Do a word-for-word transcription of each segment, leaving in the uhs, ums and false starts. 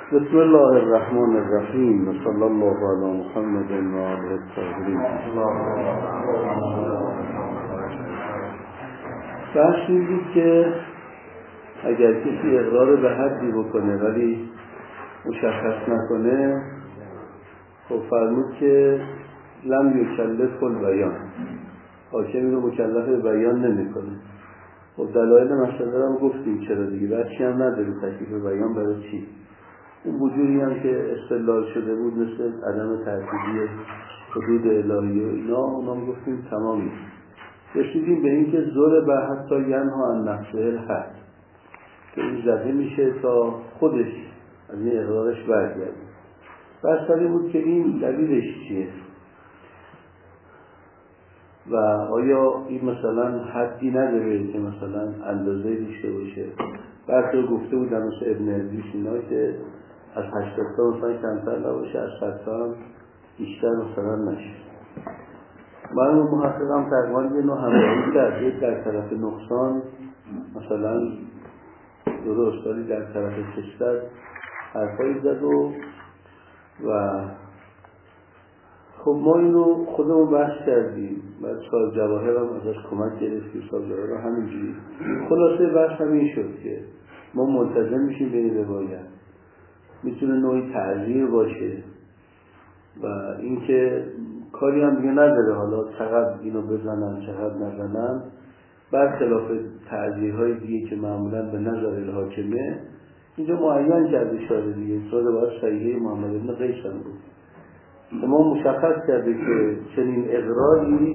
بسم الله الرحمن الرحیم و صلی الله علی محمد و آله الطاهرین. بحث این بود که اگر کسی اقرار به حدی بکنه ولی مشخص نکنه، خب فرمود که لم یکلف البیان، حاکمی رو مکلف به بیان نمیکنه. خب دلایل مسئله رو هم گفتیم چرا دیگه، بچی هم نداری تکلیف بیان برای چی. اون وجودی هم که استدلال شده بود مثل عدم تعدیلی حدود الهی و اینا، اونام گفتیم تمام نیست. رسیدیم به این که زور به حتی ینها عن نفسه الحد، که این زده میشه تا خودش از این اقرارش برگرده. بس این بود که این دلیلش چیه و آیا این مثلا حدی نداره که مثلا اندازه داشته باشه. برخی گفته بودن مثل ابن ادریس اینا که از هشتاد تا مثلا کمتر نباشه، از صد تا هم بیشتر مثلا نشه. من محقق هم تقریبا یه نوع همراهی کرد، یک در طرف نقصان مثلا درست، ولی در طرف کشتر حرفایی زد و و خب ما این رو خودمون بحث کردیم. بعد صاحب جواهر هم ازش کمک گرفتیم، صاحب جواهر هم همینجوری. خلاصه بحث همین شد که ما ملتزم میشیم به این روایت، میتونه نوعی تعذیر باشه و اینکه کاری هم دیگه نداره حالا چقدر اینو بزنن چقدر نزنن، برخلاف تعذیرهای دیگه که معمولا به نظر الحاکمه. اینجا معین کرده اشاره دیگه، اشاره باید صحیحه محمد بن قیس هم بود. ما مشخص کرده که چنین اقراری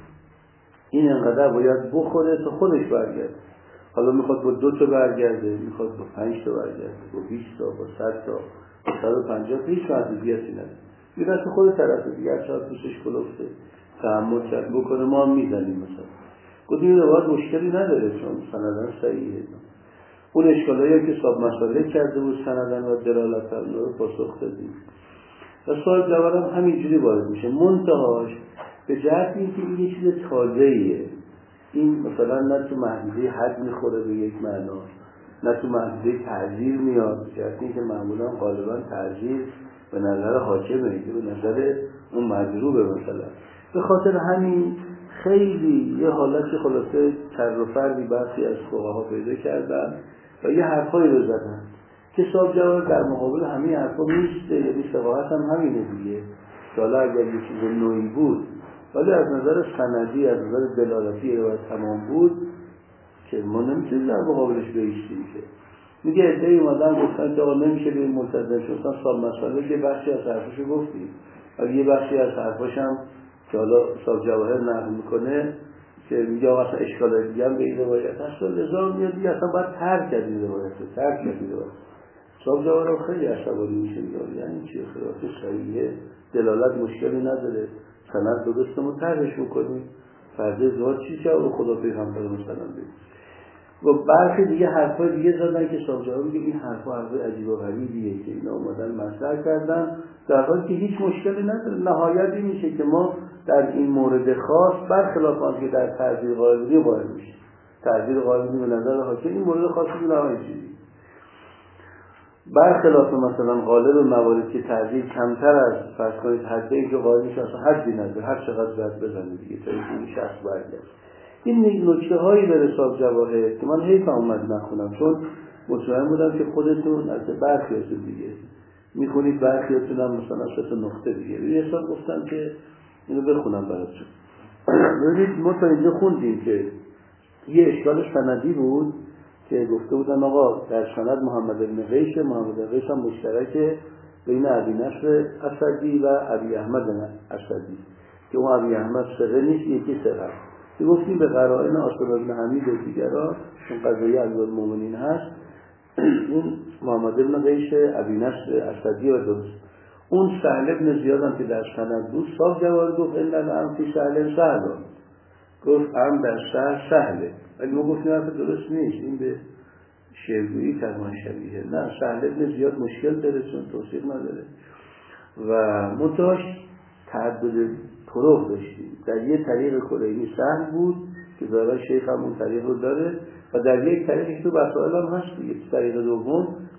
این انقدر باید بخوره تا خودش برگرده. حالا میخواد با دو تا برگرده، میخواد با پنج تا برگرده، با بیست تا، با صد تا، با صد و پنجاه تا، هیچ محدودیتی نداره. یه دست خود طرف دیگه هر چقدر توشش کلفته تحمل کرد بکنه، ما هم میزنیم مثلا. گفتیم این روایت مشکلی نداره چون سندن صحیحه. اون اشکالایی که صاحب مسئله کرده بود سندن و دلالتن رو پاسخ دادیم و صاحب جواب هم همینجوری وارد میشه. منتهاش به جهت این که این یه چیز تازه‌ایه، این مثلا نه تو محدوده حد میخوره به یک معنا، نه تو محدوده تعذیر میاد، به جهت این که معمولا غالبا تعذیر به نظر حاکمه، به نظر اون مجروبه. مثلا به خاطر همین خیلی یه حالتی خلاصه تر و فردی برخی از فقها پیدا کردن و یه حرفایی رو زدن که صاحب جواب در مقابل همه حرفا نیست. یعنی شباهت هم همینه دیگه. حالا اگر یه چیز نوعی بود ولی از نظر سندی، از نظر دلالتی روایت تمام بود که ما نمیتونیم در مقابلش بایستیم. که میگه ادعای اومدن گفتن که آقا نمیشه به این ملتزم شد. صاحب مسئله که بخشی از حرفشو گفتیم ولی یه بخشی از حرفاش هم که حالا صاحب جواهر نقل میکنه که میگه آقا اصلا اشکال دیگه هم به این روایت هست، لذا میاد دیگه اصلا باید ترک از این روایت رو ترک از این روایت. صاحب جواهر خیلی عصبانی میشه، میگه یعنی چیه خلاصه صحیحه، دلالت مشکلی نداره، سند درستمون ترکش میکنیم، فرض زواد چی شد و خدا پیغمبر مثلا بگیم. و برخی دیگه حرفای دیگه زدن که صاحب جواهر میگه این حرفا حرفای عجیب و غریبیه که اینا اومدن مطرح کردن، در حالی که هیچ مشکلی نداره. نهایت این میشه که ما در این مورد خاص برخلاف آن که در تعذیر غالبی وارد میشه، تعذیر غالبی به نظر حاکم این مورد خاصی نهایی چیزی، برخلاف مثلا غالب موارد که تعذیر کمتر از فرض کنید حدی که غالب میشه اصلا حدی نداره، هر چقدر زد بزنه دیگه تا این شخص برگرده. این نکته هایی داره صاحب جواهر که من حیفم اومد نخونم، چون مطمئن بودم که خودتون از برخیاتون دیگه میخونید، برخیاتون هم مثلا سه تا نقطه دیگه یه حساب گفتم که اینو بخونم براتون. ببینید ما تا اینجا خوندیم که یه اشکال سندی بود که گفته بودن آقا در سند محمد بن قیس، محمد بن قیس هم مشترکه بین ابی نصر اسدی و ابی احمد اسدی که اون ابی احمد ثقه نیست، یکی ثقه. که گفتیم به قرائن آصف بن حمید و دیگران چون قضیه امیرالمومنین هست، این محمد بن قیس ابی نصر اسدی و درست. اون سهل بن زیاد هم که در سند بود، صاحب جواب گفت ان الامر فی سهل سهل، گفت امر در سهل سهله، ولی ما گفتیم حرف درست نیست، این به شیعگویی تقریبا شبیه. نه، سهل بن زیاد مشکل داره چون توثیق نداره و منتهاش تعدد طرق داشتیم. در یه طریق کلینی سهل بود که ظاهرا شیخ هم اون طریق رو داره و در یک طریقش تو وسائل هم هست دیگه. طریق دوم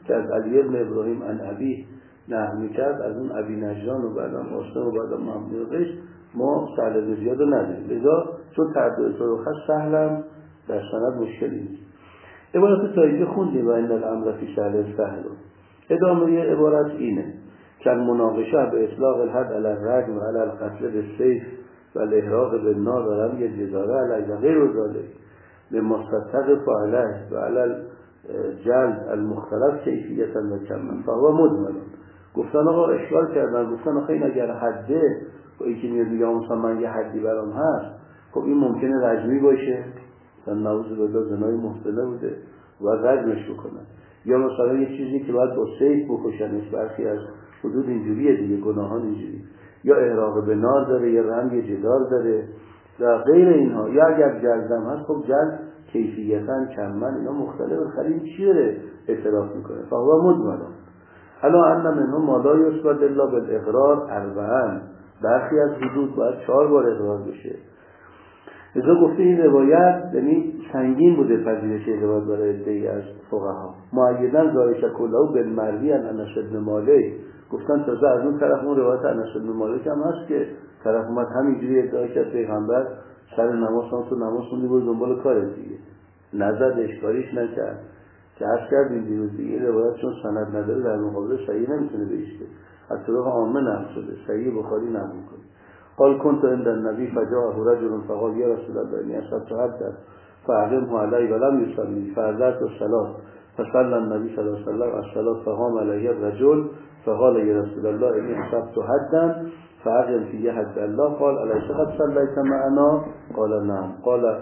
که از علی بن ابراهیم عن ابی نقل میکرد، از اون ابی نجران و بعدم قاسم و بعدم محمد بن قیس ما سهل بن زیاد رو نداریم. لذا چون تعدد طرق هست سهلم در سند مشکلی نیست. عبارت تاییدی خوندیم و این الامر فی سهل سهل. ادامه عبارت اینه که مناقشه به اطلاق الحد علی الرجم و علی القتل بالسیف و الاحراق بالنار و رمی الجداره علی غیر ذلک بمستتقف علیه و علی الجلد المختلف کیفیتا و کما فهو مجمل. گفتن آقا اشکال کردن، گفتن آخه این اگر حده و یکی میاد میگه مثلا من یه حدی برام هست، خب این ممکنه رجمی باشه، مثلا نعوذ بالله زنای محسنه بوده و رجمش بکنن، یا مثلا یه چیزی که باید با سیف بکشنش، برخی از حدود اینجوریه دیگه، گناهان اینجوری، یا احراق به نار داره یا رمی جدار داره و غیر اینها، یا اگر جلدم هست خب جلد کیفیتا کمن اینا مختلف. خیلی چی داره اعتراف میکنه فهو مجمل. الا ان منهم ما لا یثبت الا بالاقرار اربعا، برخی از حدود باید چهار بار اقرار بشه. لذا گفته این روایت یعنی سنگین بوده پذیرش روایت برای عده‌ای از فقها. مؤیداً ذالک کله بالمروی عن انس بن مالک، گفتن تازه از اون طرف اون روایت انس بن مالک هم هست که طرف اومد همینجوری ادعا کرد پیغمبر سر نماز تو نماز خوندی بود دنبال کار دیگه، نزد اشکاریش نکرد که عرض کردیم دیروز دیگه روایت چون سند نداره در مقابل صحیح نمیتونه بیسته، از طرق عامه نقل شده، صحیح بخاری نقل میکنه. قال كنت عند النبي فجاءه رجل فقال يا رسول الله اني اصبت حدا فاعلمه علي ولم يصلي فأذنت الصلاة فصلى النبي صلى الله عليه وسلم الصلاة فقام عليه الرجل فقال يا رسول الله اني اصبت حدا فأقم في حد الله قال أليس قد صليت معنا قال نعم قال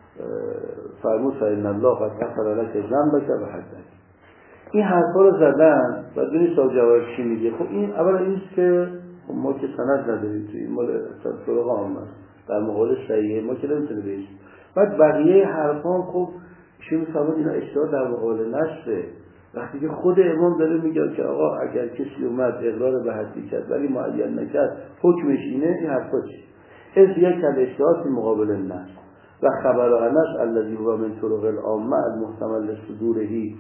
فرمود فإن الله قد غفر لك ذنبك وحدك. این حرفا رو زدن و دونی سال جواب چی میگه؟ خب این اولا اینست که ما که سند نداریم توی این مال طرق عام است، در مقابل صحیحه ما که نمیتونه بهش. بعد بقیه حرفان خب چی میفهمد اینا اشتباه در مقابل نشده. وقتی که خود امام داره میگه که آقا اگر کسی اومد اقرار به حدی کرد ولی معین نکرد حکمش اینه، این حرفا چی؟ از یک الاشتباه مقابل النص و خبر انس الذي هو من طرق العامه المحتمل لصدورهی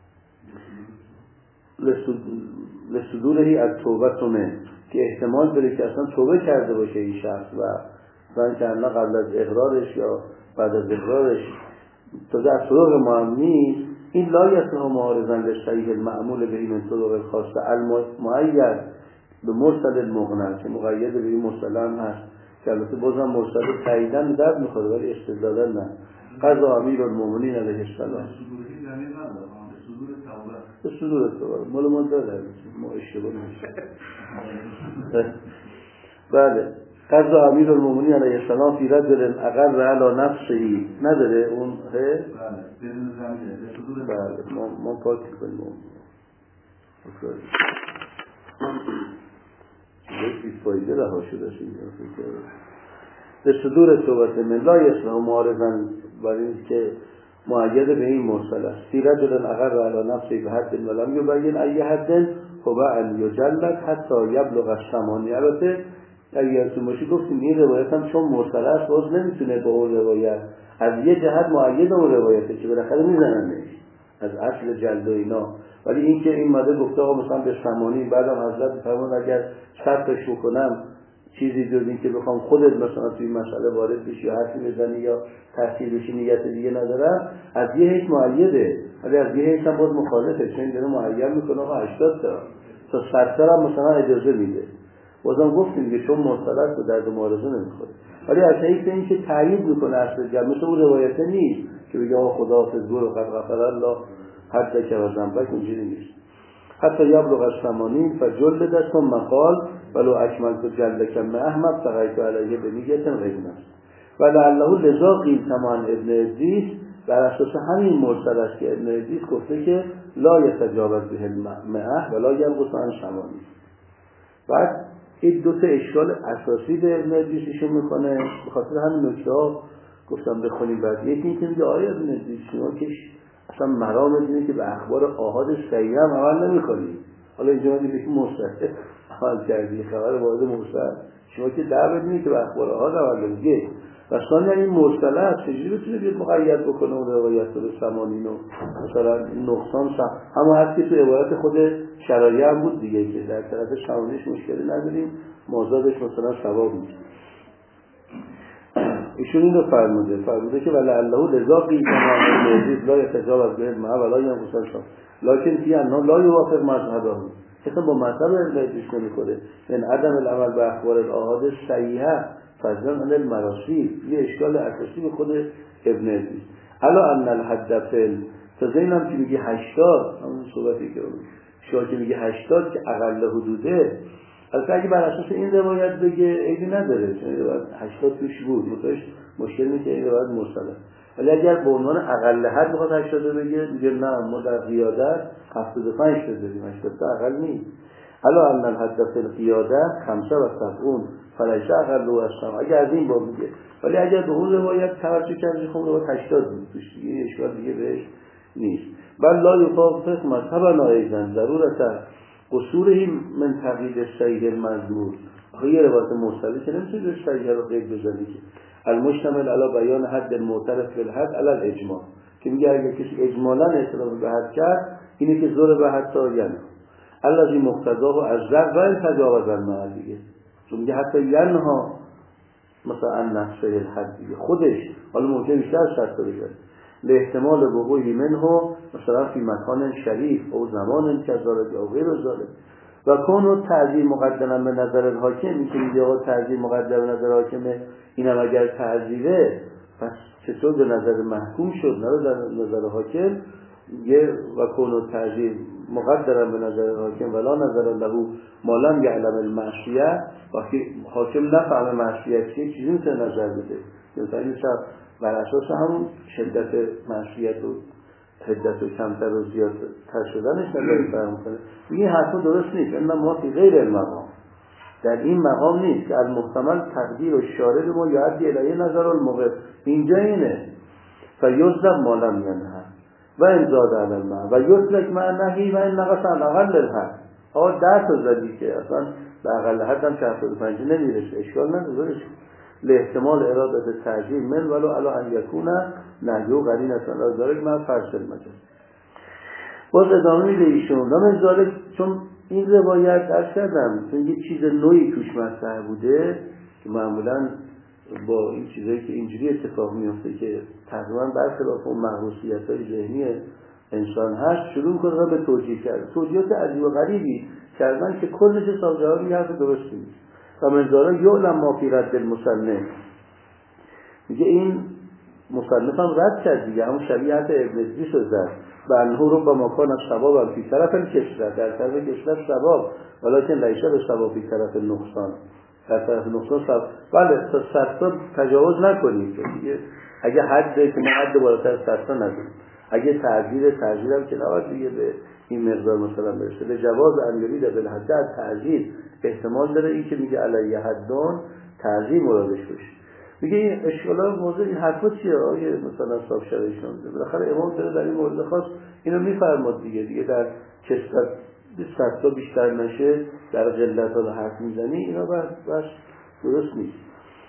لصدورهی از توبه من، که احتمال داره که اصلا توبه کرده باشه این شخص و زن که قبل از اقرارش یا بعد از اقرارش تازه از طرق ما نیست. این لا یصح معارضا للصحیح المعمول به این طرق الخاصه المؤید به مرسل المغنى که مقید به این مرسل هم هست که البته بازم مرسل تاییدن درد میخوره ولی استدلالن نه. قضا امیر المؤمنین علیه السلام به صدور توبه مال ما داره ما اشتباه میشه. بله قضا امیر المؤمنین علیه السلام فی رجل اقر علی نفسه نداره اون هه بله ما ما پاک کنیم یک فایده رها شده است به صدور توبه من لا یصح معارضا برای اینکه مؤید به این مرسل است. فی رجل اقر علی نفسه به حد ولم یبین ای حد هو ان یجلد حتی یبلغ الثمانیه. البته اگر یادتون باشه گفتیم این روایت هم چون مرسل است باز نمیتونه به اون روایت از یه جهت مؤید اون روایته که بالاخره میزننش از اصل جلد و اینا، ولی این که این ماده گفته آقا مثلا به ثمانی بعدم حضرت فرمود اگر شرطش بکنم چیزی جز این که بخوام خودت مثلا توی مسئله وارد بشی یا حرفی بزنی یا تحصیل بشی نیت دیگه ندارم، از یه حیث مؤیده ولی از یه حیث هم باز مخالفه، چون این داره معین میکنه آقا هشتاد تا تا صد تا هم مثلا اجازه میده. بازم گفتیم که چون مرسلت به درد معارضه نمیخوره، ولی از حیث این که تایید میکنه اصل جمع مثل اون روایته نیست که بگه آقا خداحافظ برو قد غفر الله حتی که و ذنبک اونجوری نیست. حتی یبلغ الثمانین فجلد ثم قال ولو اکملت جلدک من احمد فقیت علیه بنیت غیر نفس ولعله لذا قیل تمام ابن ادریس بر اساس همین مرسل است که ابن ادریس گفته که لا یتجاوز به المئه ولا ینقص عن ثمانین. بعد این دو تا اشکال اساسی به ابن ادریس ایشون میکنه، به خاطر همین نکته ها گفتم بخونیم. بعد یکی اینکه میگه آیا ابن ادریس شما که اصلا مرام اینه که به اخبار آحاد صحیح هم عمل نمی‌کنی، حالا اینجا میگه که مرسل عمل کردی، خبر وارد مرسل شما که دعوت نیست که به اخبار آحاد عمل کنی. و ثانیا این مرسله است، چجوری بتونه بیاد مقید بکنه اون روایت رو ثمانین و مثلا نقصان سم همون هست که تو عبارت خود شرایع هم بود دیگه که در طرف ثمانینش مشکلی نداریم، مازادش مثلا ثواب میشه. ایشون این رو فرموده فرموده که ولعله لذا قیل کما یزید لا یتجاوز به علمه ولا ینقص شان لکن فی انه لا یوافق مذهبه، اصلا با مذهب علمیش نمیخوره. این عدم العمل به اخبار الاحاد صحیحه فضلا عن المراسیل، یه اشکال اساسی به خود ابن عزیز. الا ان الحد فل فزینم که میگه هشتاد، همون صحبتی که شما که میگه هشتاد که اقل حدوده، البته اگه بر اساس این روایت بگه عیبی نداره، چون روایت هشتاد توش بود، متوش مشکل نیست که این روایت مرسله. ولی اگر به عنوان اقل حد بخواد هشتاد بگه میگه نه ما در قیادت هفتاد و پنج بزنیم، هشتاد تا اقل نیست. الا ان الحد فی القیادت خمسه و سبعون فلیس اقل و اسلام، اگر از این باب میگه. ولی اگر به اون روایت توجه کردی خب روایت هشتاد بود توش دیگه اشکال دیگه بهش نیست. بل لا یفاق مذهبنا ایضا ضرورتا قصورهم من تقیید صحیح المذمور. آخه یه روایت مرسله که نمیشه به صحیح رو قید بزنی که المشتمل علی بیان حد المعترف بالحد علی الاجماع، که میگه اگه کسی اجمالا اعتراف به حد کرد اینه که زور به حد تعین الذی مقتضاه از ذر و تجاوز المحد دیگه، چون میگه حتی ینها مثلا نفسه الحد دیگه خودش حالا ممکنه بیشتر شرط بشه لاحتمال وقوعی منه مثلا فی مکان شریف او زمان کذالک او غیر ذالک و کون تعظیم مقدما به نظر الحاکم. این که میگه آقا تعظیم مقدم به نظر حاکمه، اینم اگر تعظیمه پس چطور به نظر محکوم شد نه در نظر حاکم؟ یه و کون تعظیم مقدرا به نظر حاکم ولا نظر له ما لم یعلم المعصیه، وقتی حاکم نفهم معصیت چیه چیزی میتونه نظر بده، مثلا این شب بر اساس همون شدت معصیت و حدت و کمتر و زیادتر شدنش نظر فرم کنه. این حرفا درست نیست، اما ما فی غیر المقام، در این مقام نیست که المحتمل تقدیر و شارد ما یعدی الیه نظر الموقف، اینجا اینه فیصدق ما لم ینه و انزاد علی المعنی و یطلق مع نهی و ان نقص عن اقل الحد. آقا ده تا زدی که اصلا به اقل حد هم هفتاد و پنج نمیرسه، اشکال نداره لاحتمال ارادت تعجیل من ولو علی ان یکون نهی و قرینه علی ذلک مع فرض المجاز. باز ادامه میده ایشون من ذلک، چون این روایت عرض کردم چون یه چیز نوعی توش مطرح بوده که معمولا با این چیزایی که اینجوری اتفاق میفته که تقریبا برخلاف اون محروسیت‌های ذهنی انسان هست شروع کنه به توجیه کرد، توجیهات عجیب و غریبی کردن که کلش حساب جواب میگه حرف درستی نیست. و منظاره یعلم ما فی رد المصنف، میگه این مصنف هم رد کرد دیگه، همون شبیه حتی ابن عزیز رو زد و انه رو با مکان از ثواب هم فی طرف کشرت، در طرف کشرت ثواب ولیکن لیشه به ثواب فی طرف نقصان، در طرف نقصان ثواب. بله تا صد تجاوز نکنید دیگه، اگه حد که ما حد بالاتر از صد نداریم، اگه تعجیل تعجیل هم که نباید دیگه به این مقدار مثلا برسه. به جواز انگلی در بالحد تعجیل احتمال داره، این که میگه علیه حدون تعجیل مرادش بشه. میگه این اشکالا موضوع این حرفا چیه آیه مثلا صاحب شرعیش نمیده، بالاخره امام داره در این مورد خاص اینو میفرماد دیگه دیگه در کسرت صد تا بیشتر نشه در قلت ها حرف میزنی، اینا بس بس درست نیست.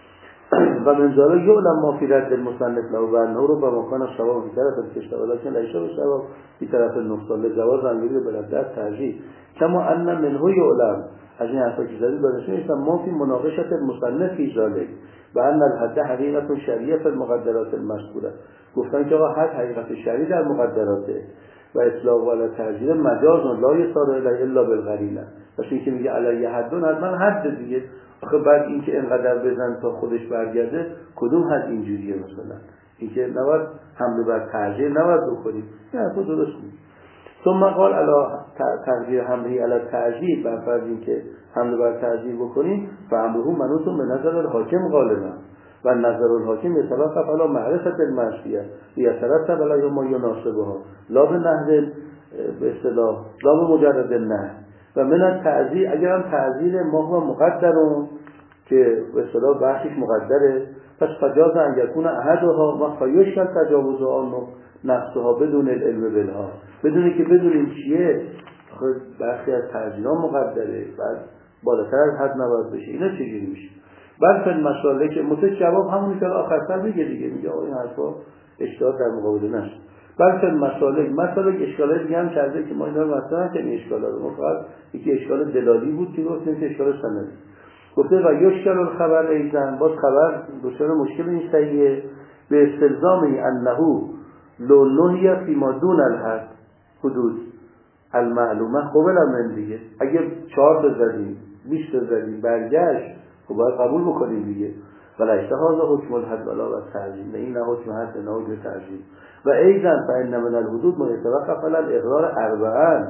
و منظاره یعلم ما فی رد المصنف له و انه رو به مکان ثواب فی طرف کشته ولکن لیشه به ثواب فی طرف نقصان لجواز انگلی به لذت ترجیح کما ان منه یعلم. از این حرفا که زدید برداشته نیستم ما فی مناقشت المصنف فی ذالک و ان الحد حقیقت شرعیه فی المقدرات المذکوره. گفتن که آقا حد حقیقت شرعی در مقدراته و اطلاق و علی ترجیح مجاز لا یصار الیه الا بالقرینه. پس این که میگه علیه حدون حتما حد دیگه، آخه بعد این که اینقدر بزن تا خودش برگرده کدوم حد اینجوریه؟ مثلا این که نباید حمله بر ترجیح نباید بکنیم، این حرف درست نیست. ثم قال علی تقدیر حمله علی ترجیح، بر فرض این که حمله بر ترجیح بکنیم و امره منوط به نظر الحاکم غالبا و نظر الحاکم یتوقف علی معرفت المعصیه یترتب علی ما یناسبها لا به نحو به اصطلاح لا به مجرد نه و من التعزیر، اگر هم تعزیر ما هو مقدرون که به اصطلاح بخشش مقدره پس فجاز ان یکون احدها و فیشکل تجاوز آن نفسها بدون العلم بالها، بدون که بدونیم چیه. برخی از تعزیرها مقدره بعد بالاتر از حد نباید بشه، اینا چجوری میشه؟ بعد فن مسائل که متو جواب همونی که آخرتر میگه دیگه، میگه آقا این حرفا اشتباه در مقابله نشه. بعد فن مسائل مسائل اشکالات دیگه هم کرده که ما اینا رو مثلا که این اشکالات رو فقط یکی اشکال دلالی بود که گفتیم که اشکال سندی. گفته و یشکل الخبر ایزن، باز خبر دچار مشکل این صحیحه به استلزام انه لو نهی فی ما دون الحد حدود المعلومه قبل من دیگه. اگه چهار تا زدیم بیست تا زدیم برگشت خب باید قبول بکنیم دیگه. ولی اشتهاز حکم الحد ولا و تعظیم، این نه حکم حد نه حکم تعظیم. و ایزن فإن من الحدود ما يتوقف على الاقرار اربعا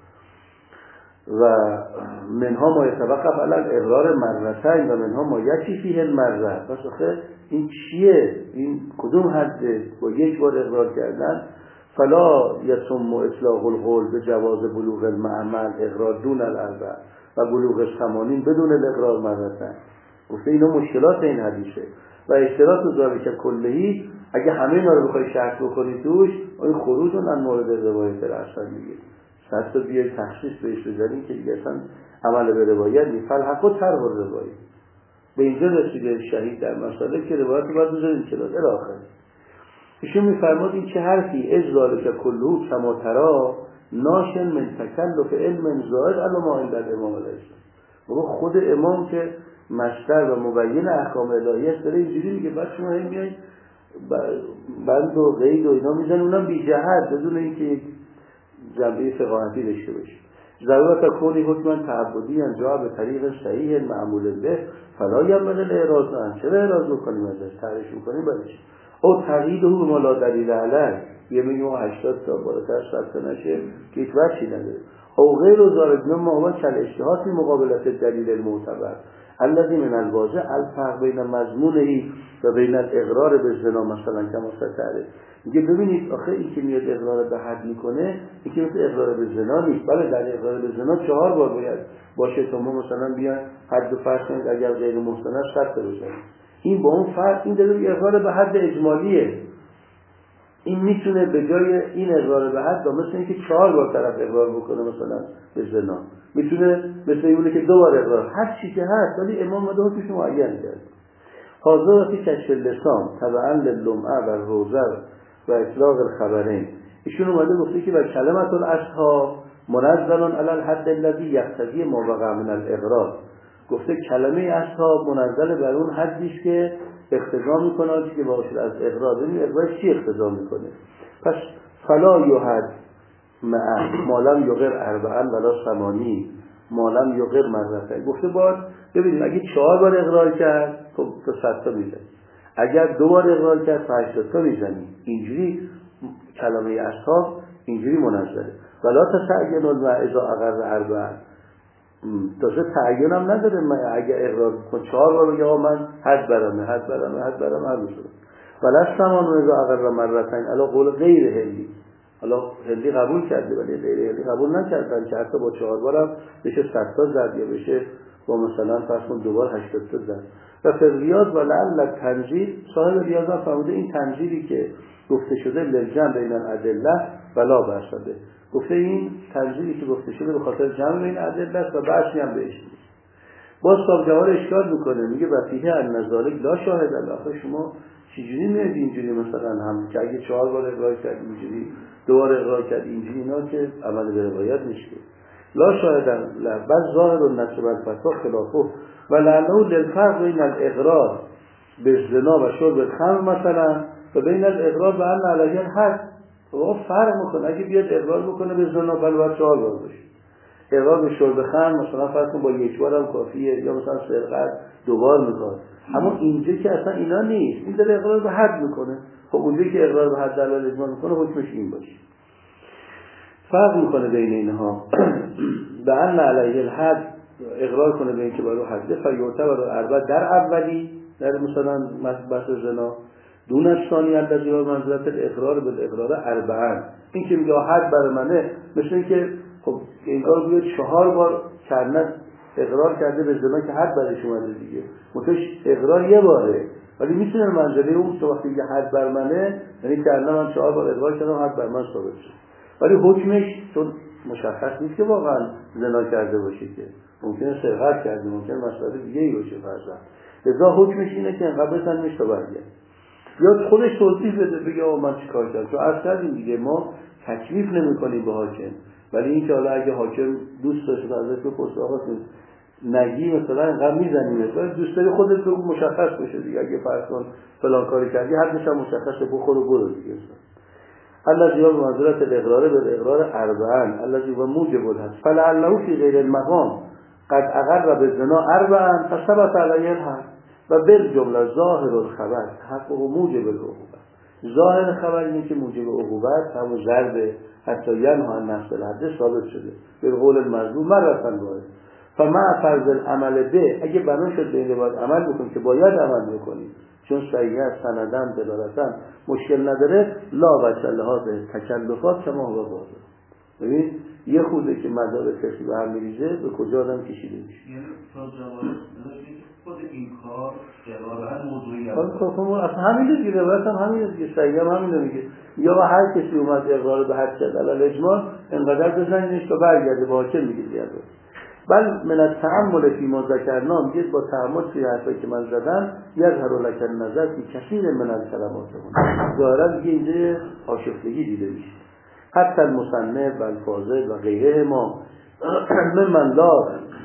و منها ما يتوقف على الاقرار مرتين و منها ما یکفی فیه المره. پس آخه این چیه؟ این کدوم حده؟ با یک بار اقرار کردن فلا یتم اطلاق القول به جواز بلوغ المعمل اقرار دون الاربع و بلوغ ثمانین بدون الاقرار مرتين. گفته اینا مشکلات این حدیثه و اشتراط ذالک کلهی اگه همه اینا رو بخوای شرط بکنی توش این خروج اون مورد روایت اصلا میگه صد تا بیای تخصیص بهش بزنی که دیگه اصلا عمل به روایت نیست. فالحق و طرح روایت به اینجا رسیده شهید در مسئله که روایت رو باید بزنیم چرا الاخر. ایشون میفرماد این چه حرفی اجلال که کلهو کما ترا ناشن من تکلف علم زائد علی ما عند الامام الاسلام. خود امام که مصدر و مبین احکام الهی است داره اینجوری میگه، بعد شما هم میایید بند و قید و اینا میزنن اونم بی جهت بدون اینکه یک جنبه فقاهتی داشته باشه. ضرورت کلی حکم تعبدی انجا به طریق صحیح معمول به فلا یمن الاعراض عن، چرا اعراض کنیم ازش تعریف میکنیم برای چی؟ او تقییده ما لا دلیل علیه، یه میگیم هشتاد تا بالاتر صد تا نشه که هیچ وجهی نداره. او غیر ذالک مما هو کل اجتهاد مقابلت دلیل المعتبر الذي من الواضح الفرق بین مضمونه و بین الاقرار به زنا مثلا کما ستاره. میگه ببینید آخه این که میاد اقرار به حد میکنه این که مثل اقرار به زنا نیست، بله در اقرار به زنا چهار بار باید باشه تا ما مثلا بیان حد و فرض کنید اگر غیر محسن است صد تا بزنید. این با اون فرق این داره اقرار به حد اجمالیه. این میتونه به جای این اقرار به حد مثل اینکه چهار بار طرف اقرار بکنه مثلا به زنا، میتونه مثل اینه که دو بار اقرار، هر چی که هست ولی امام مده حکمش معین کرد. حاضر فی کشف اللسان تبعا للمعه و الروزه و اطلاق الخبرین. ایشون اومده گفته که بر کلمت الاصحاب منزل علی الحد الذی یقتضی ما وقع من الاقرار. گفته کلمه اصحاب منزل بر اون حدی است که اقتضا میکنه که باشه از اقرار. ببین اقرار چی اقتضا میکنه؟ پس فلا یحد مع ما لم یقر اربعا ولا ثمانین ما لم یقر مرتين. گفته باید ببینید اگه چهار بار اقرار کرد خب تا صد تا میزنی، اگر دو بار اقرار کرد تا هشتاد تا میزنی. اینجوری کلمه اصحاب اینجوری منزله. ولا تتعین المع اذا اقر اربعا، تازه تعین هم نداره. من اگه اقرار کن چهار بار بگه آقا من حد برامه حد برامه حد برامه حد بشده ولی ثمانون اذا اقر مرتين علی قول غیر هلی. حالا هلی قبول کرده ولی غیر هلی قبول نکردن که حتی با چهار بارم بشه صد تا زد یا بشه با مثلا فرض کن دو بار هشتاد تا زد. و فی ریاض و لعل تنزیل صاحب ریاض هم فرموده این تنزیلی که گفته شده للجمع بین الادله ولا برصده. گفته این تنزیلی که گفته شده به خاطر جمع بین ادله است و بحثی هم بهش نیست. باز صاحب جوار اشکال میکنه میگه وفیه النظارک لا شاهد الله. شما چجوری میاد اینجوری مثلا هم که اگه چهار بار اقرار کرد اینجوری دو بار اقرار کرد اینجوری اینا که عمل به روایت نیست. لا شاهد الله بس ظاهر النصب الفتوا خلافه و لعنه للفرق بین الاقرار به زنا و شرب الخمر مثلا و بین الاقرار به ان علیه الحد. و فرق میکنه اگه بیاد اقرار بکنه به زنا بل باید چهار بار باشه، اقرار به شرب خمر مثلا فرض کن با یک بار هم کافیه، یا مثلا سرقت دو بار میکنه. اما اینجا که اصلا اینا نیست، این داره اقرار به حد میکنه. خب اونجا که اقرار به حد دلال اجماع میکنه حکمش این باشه. فرق میکنه بین اینها. به ان علیه الحد اقرار کنه به این که برای حد فیعتبر اربع در اولی در مثلا بحث زنا دون از ثانی الذی هو منزلت الاقرار بالاقرار اربعا. این که میگه حد برای منه مثل این که خب انگار بیاد چهار بار کرنت اقرار کرده به زنا که حد برش اومده دیگه، متوش اقرار یه باره ولی میتونه منزله اون که وقتی میگه حد بر منه یعنی که الان من چهار بار اقرار کردم حد بر من ثابت شد، ولی حکمش چون مشخص نیست که واقعا زنا کرده باشه، که ممکنه سرقت کرده، ممکنه مسئله دیگه ای باشه فرضاً. لذا حکمش اینه که انقدر بزنیمش تا برگرد. یا خودش توضیح بده بگه آقا من چیکار کردم. تو از کردیم دیگه، ما تکلیف نمی‌کنیم به حاکم، ولی این که حالا اگه حاکم دوست داشته ازش بپرسه آقا نگی مثلا انقدر میزنیمت، ولی دوست داری خودت رو مشخص بشه دیگه. اگه فرض کن فلان کاری کردی حدش هم مشخصه، بخور و برو دیگه. الذي هو بمنزلة الاقرار بالاقرار اربعا الذي هو موجب الحد فلعله في غير المقام قد اقر بالزنا اربعا فثبت عليه الحد و بالجمله ظاهر الخبر حقه موجب العقوبه. ظاهر خبر اینه که موجب عقوبت همون ضرب حتی ینها عن نفس الحد ثابت شده به قول المظلوم مرة واحده. فمع فرض العمل به، اگه بنا شد به این باید عمل بکنیم که باید عمل بکنیم چون صحیح سندن دلالتن مشکل نداره، لا وجه لحاظ تکلفات کما هو واضح. ببین یه خوده که مدار کسی به هم میریزه به کجا آدم کشیده میشه. یعنی تا جواب خود این کار جواباً موضوعی هست. اصلا همین دیگه روایت هم همین دیگه، صحیح هم همین میگه. یا با هر کسی اومد اقرار به حد کرد علی اجمال انقدر بزنینش تا برگرده با حاکم میگه زیاده. بل من التأمل فی ما ذکرنا، میگه با تأمل توی حرفایی که من زدم یظهر لک النظر فی کثیر من الکلمات ظاهرا دیگه اینجا آشفتگی دیده میشه. حتی المصنف و الفاضل و غیره ما من لا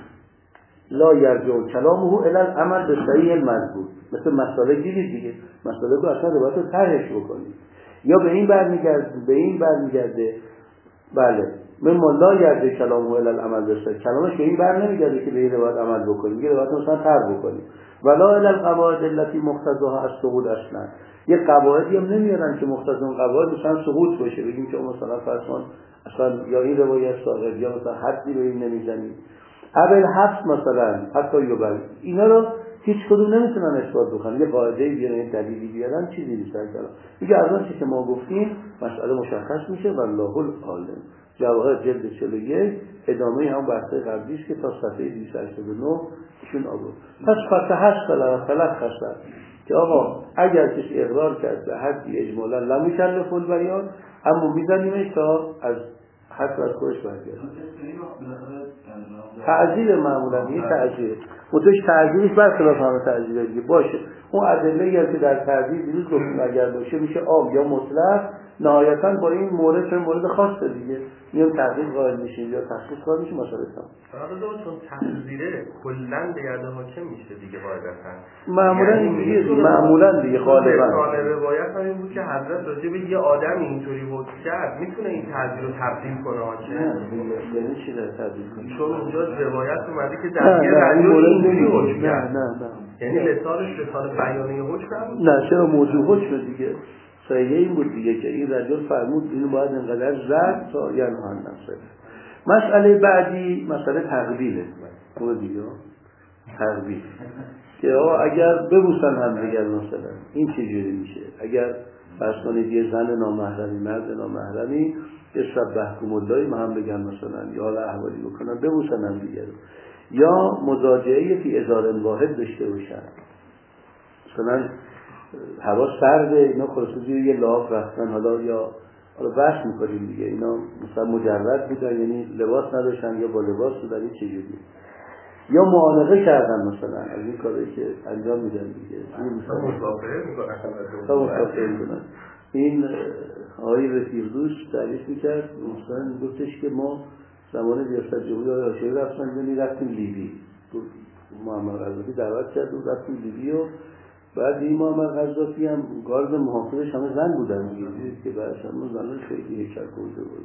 لا یرجع کلامه الی العمل به صحیح المذکور، مثل مسئله گیرید دیگه، مسئله رو اصلا روایت رو طرحش بکنید یا به این برمیگرده به این برمیگرده بله من لا یرجع کلامه الی العمل به صحیح، کلامش به این بر نمیگرده که به این روایت عمل بکنید، میگه روایت مثلا طرح بکنید. ولا الی القواعد التي مقتضاها السقوط اصلا، یه قواعدی هم نمیارن که مقتضا اون قواعد مثلا سقوط باشه، بگیم که مثلا فرض کن اصلا یا این روایت صاحب یا مثلا حدی به این نمیزنید اول حفظ مثلا حتی یوبل، اینا رو هیچ کدوم نمیتونن اثبات بکنن. یه قاعده بیارن دلیلی بیارن چیزی نیست کلا. میگه از اون چیزی که ما گفتیم مسئله مشخص میشه والله العالم. جواهر جلد چهل و یک ادامه هم بحث قبلی است که تا صفحه دویست و هشتاد و نه ایشون آورد. پس فتح فلا تلخص که آقا اگر کسی اقرار کرد به حدی اجمالا لم یکلف البیان، اما میزنیمش تا از حتی از خودش برگرد. تعزیر معمولا یه تعزیر متوش تعزیرش برخلاف همه تعزیره دیگه باشه. اون ادله که در تعزیر دیروز گفتیم اگر باشه میشه عام یا مطلق، نهایتا با این مورد چون مورد خاصه دیگه میام تحقیق قائل میشیم یا تخصیص قائل میشیم مسئله تمام. حالا چون تعزیره کلا به یاد حاکم میشه دیگه قاعدتا معمولا این دیگه معمولا دیگه غالبا روایت هم این بود که حضرت راجع به یه آدم اینطوری حکم کرد میتونه این تعزیر رو تبدیل کنه حاکم. یعنی چی در تبدیل کنه؟ چون اونجا روایت اومده که در یه رجل اینطوری حکم کرد. نه نه نه یعنی لسانش لسان بیانیه حکم نبود. نه چرا موضوع حکم دیگه صحیح این بود دیگه که این رجل فرمود اینو باید انقدر زد تا یعنی هم نفسه. مسئله بعدی مسئله تقبیله. اون دیگه تقبیل که آقا اگر ببوسن هم دیگر مثلا این چجوری میشه؟ اگر فرض کنید یه زن نامحرمی مرد نامحرمی اشرب بحکم اللهی ما هم بگن مثلا یا حالا احوالی بکنن ببوسن هم دیگر، یا مزاجعه فی ازار واحد داشته باشن، مثلا هوا سرده اینا خلاصه زیر یه لاف رفتن، حالا یا حالا بحث میکنیم دیگه اینا مثلا مجرد بودن یعنی لباس نداشتن یا با لباس بودن این چجوری، یا معانقه کردن مثلا از این کاری که انجام میدن دیگه این مثلا مسافره میکنن تا مسافره میکنن. این آقای رفیق دوست تعریف میکرد مثلا گفتش که ما زمان ریاست جمهوری آقای هاشمی رفتن یعنی رفتیم لیبی، محمد قذافی دعوت کرد و رفتیم لیبی و بعد این محمد قذافی هم گارد محافظش همه زن بودن دیگه که بعدش هم زنان خیلی هیچ کرده بود.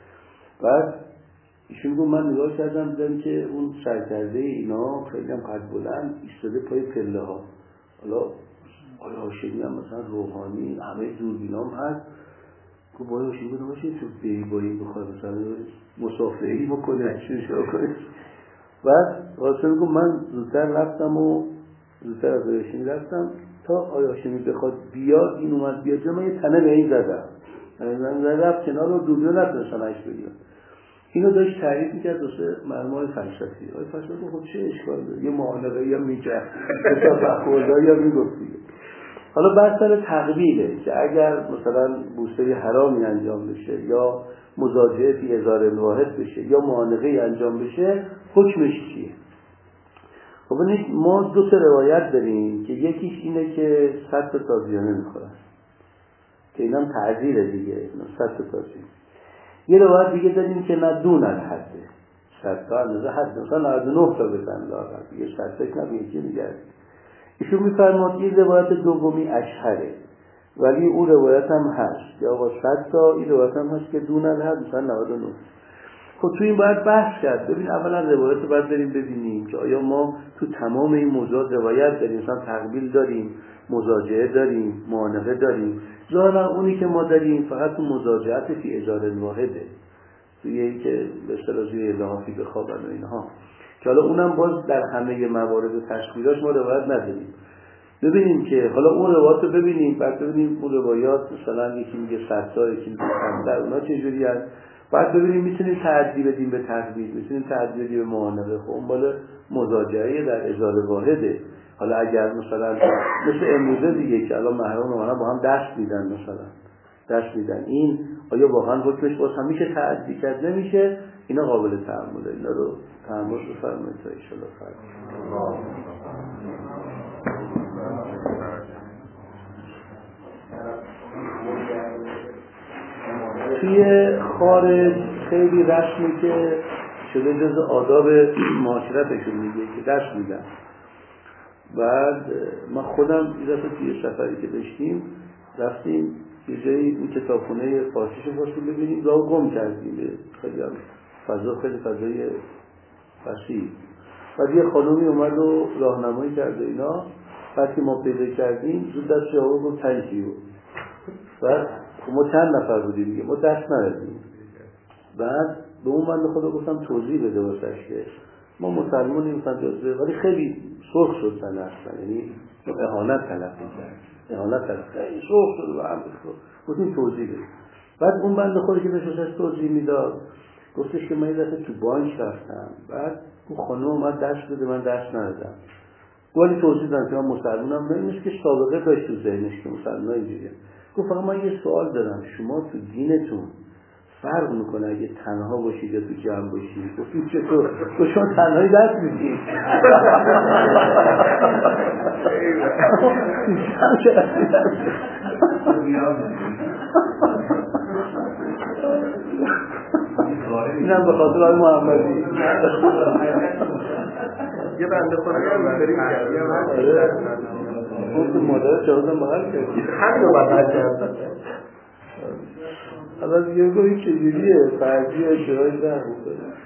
بعد ایشون گفت من نگاه کردم دیدم که اون سرکرده اینا خیلی هم قد بلند ایستاده پای پله ها، حالا آقای هاشمی هم مثلا روحانی همه دوربینام هست که باید هاشمی بودم باشه تو بی بایی بخواه مثلا مسافری بکنه چون شروع کنه. بعد هاشمی گفت من زودتر رفتم و زودتر از هاشمی رفتم تا آقای هاشمی بخواد بیاد این اومد بیاد من یه تنه به این زدم من رفت کنار رو دوربین نتونستن اش بگیرم. اینو داشت تعریف میکرد دوسته مرمای فلسفی آقای فلسفی خب چه اشکال داره یه معانقه یا میکرد متفقوزا یا میگفت دیگه. حالا بحث سر تقبیله که اگر مثلا بوسه حرامی انجام بشه یا مزاجعه فی ازار واحد بشه یا معانقه انجام بشه حکمش چیه؟ خب ببینید ما دو تا روایت داریم که یکیش اینه که صد تا تازیانه میخورن که اینا هم تعذیره دیگه، صد تا تازیانه. یه روایت دیگه داریم که نه دون الحده، صد تا اندازه حد، مثلا نود و نه تا بزن لاغر، یه صد تاش نه یکی دیگه. ایشون میفرماد این روایت دومی اشهره، ولی اون روایت هم هست یا آقا صد تا، این روایت هم هست که دون الحد مثلا نود و نه. خب تو این باید بحث کرد. ببین اولا روایت رو باید بریم ببینیم که آیا ما تو تمام این موضوع روایت داریم، مثلا تقبیل داریم، مزاجعه داریم، معانقه داریم. ظاهرا اونی که ما داریم فقط تو مزاجعت فی اجاره واحده، توی این که به اصطلاح زوی لحافی بخوابن و اینها، که حالا اونم باز در همه موارد و تشکیلاش ما روایت نداریم. ببینیم که حالا اون روایات رو ببینیم، بعد ببینیم اون روایات مثلا یکی میگه صد تا، یکی میگه پنجاه، اونا چجوری هست، بعد ببینیم میتونیم تعدی بدیم به تقبیل، میتونیم تعدی بدیم به معانقه. خب اون بالا مزاجعه در ازاله واحده. حالا اگر مثلا مثل امروزه دیگه که الان محرم و با هم دست میدن، مثلا دست میدن، این آیا واقعا حکمش باز هم میشه تعدی کرد؟ نمیشه. اینا قابل تحمله، اینا رو تحمل بفرمایید تا ان شاءالله فرق. توی خارج خیلی رسمی که شده جز آداب معاشرتشون میگه که دست میدن. بعد من خودم یه دفعه توی سفری که داشتیم رفتیم یه جایی این کتابخونه فارسیشو خواستیم ببینیم، راه گم کردیم، خیلی هم فضا خیلی فضای وسیع. بعد یه خانومی اومد و راهنمایی کرد اینا. بعد که ما پیدا کردیم زود دست جواب گفت تنکیو. بعد ما چند نفر بودیم دیگه، ما دست ندادیم. بعد به اون بنده خدا گفتم توضیح بده واسش که ما مسلمانیم مثلا جزء، ولی خیلی سرخ شد سن اصلا، یعنی اهانت تلقی کرد، اهانت تلقی خیلی سرخ شد و هم گفتیم توضیح بده. بعد اون بنده خدا که بهش توضیح میداد گفتش که من یه دفعه تو بانک رفتم، بعد اون خانم اومد دست بده، من دست ندادم. ولی توضیح دادم که من مسلمانم، نمیشه که سابقه داشت تو ذهنش که مسلمان اینجوریه. گفت فقط من یه سوال دارم، شما تو دینتون فرق میکنه اگه تنها باشید یا تو جمع باشید؟ گفتیم چطور؟ تو شما تنهایی دست میدید. اینم به خاطر آقای محمدی یه بنده خدا هم داریم اون تو مادر جوازم بغل کردی همین رو بغل کرد. حالا دیگه گویی چجوریه فردی اشتراک در بکنه.